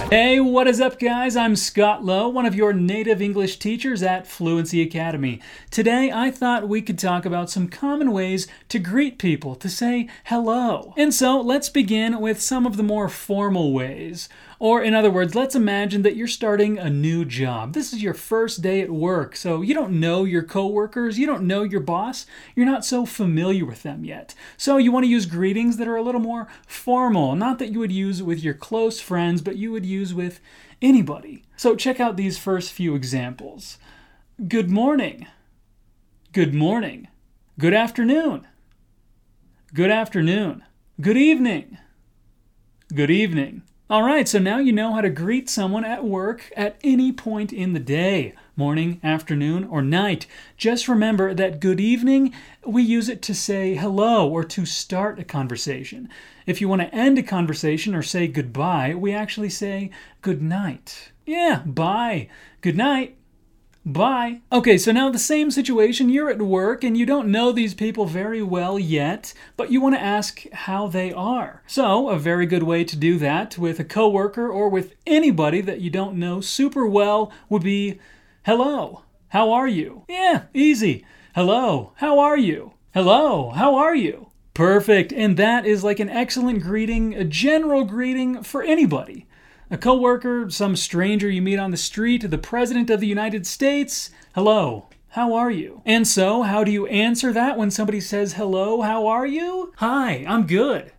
Hey, what is up, guys? I'm Scott Lowe, one of your native English teachers at Fluency Academy. Today, I thought we could talk about some common ways to greet people, to say hello. And so, let's begin with some of the more formal ways. Or, in other words, let's imagine that you're starting a new job. This is your first day at work, so you don't know your coworkers, you don't know your boss, you're not so familiar with them yet. So you want to use greetings that are a little more formal, not that you would use with your close friends, but you would use with anybody. So check out these first few examples. Good morning. Good morning. Good afternoon. Good afternoon. Good evening. Good evening. All right, so now you know how to greet someone at work at any point in the day, morning, afternoon, or night. Just remember that good evening, we use it to say hello or to start a conversation. If you want to end a conversation or say goodbye, we actually say good night. Yeah, bye. Good night. Bye. Okay, so now the same situation, you're at work and you don't know these people very well yet, but you want to ask how they are. So, a very good way to do that with a coworker or with anybody that you don't know super well would be, hello, how are you? Yeah, easy. Hello, how are you? Hello, how are you? Perfect, and that is like an excellent greeting, a general greeting for anybody. A coworker, some stranger you meet on the street, the President of the United States. Hello, how are you? And so, how do you answer that when somebody says, hello, how are you? Hi, I'm good.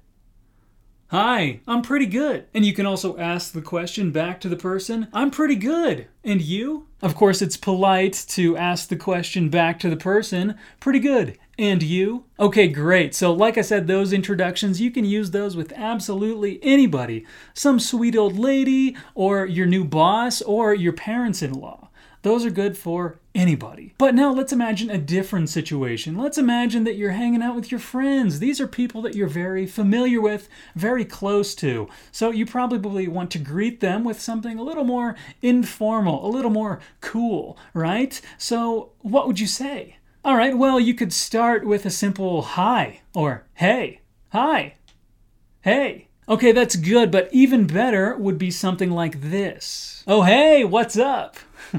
Hi, I'm pretty good. And you can also ask the question back to the person, I'm pretty good. And you? Of course, it's polite to ask the question back to the person, pretty good. And you? Okay, great. So like I said, those introductions, you can use those with absolutely anybody. Some sweet old lady, or your new boss, or your parents-in-law. Those are good for anybody. But now let's imagine a different situation. Let's imagine that you're hanging out with your friends. These are people that you're very familiar with, very close to. So you probably want to greet them with something a little more informal, a little more cool, right? So what would you say? All right, well, you could start with a simple hi or hey, hi, hey. Okay, that's good, but even better would be something like this. Oh, hey, what's up?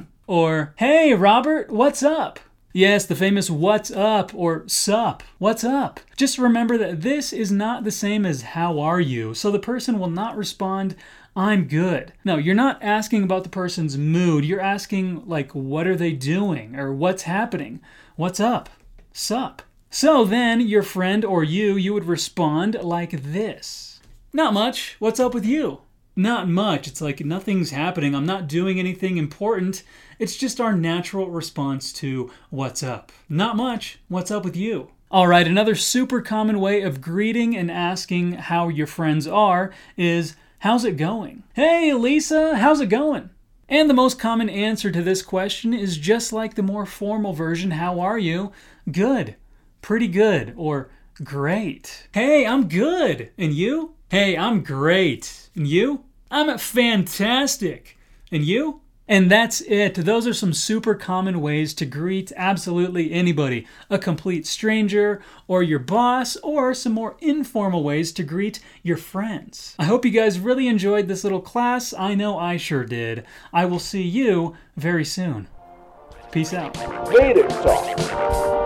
Or, hey, Robert, what's up? Yes, the famous what's up or sup. What's up? Just remember that this is not the same as how are you, so the person will not respond, I'm good. No, you're not asking about the person's mood. You're asking, like, what are they doing or what's happening? What's up? Sup? So then your friend or you would respond like this. Not much. What's up with you? Not much. It's like nothing's happening. I'm not doing anything important. It's just our natural response to what's up. Not much. What's up with you? All right, another super common way of greeting and asking how your friends are is, how's it going? Hey, Lisa, how's it going? And the most common answer to this question is just like the more formal version, how are you? Good, pretty good, or great. Hey, I'm good. And you? Hey, I'm great. And you? I'm fantastic. And you? And that's it. Those are some super common ways to greet absolutely anybody. A complete stranger, or your boss, or some more informal ways to greet your friends. I hope you guys really enjoyed this little class. I know I sure did. I will see you very soon. Peace out. Native Talk.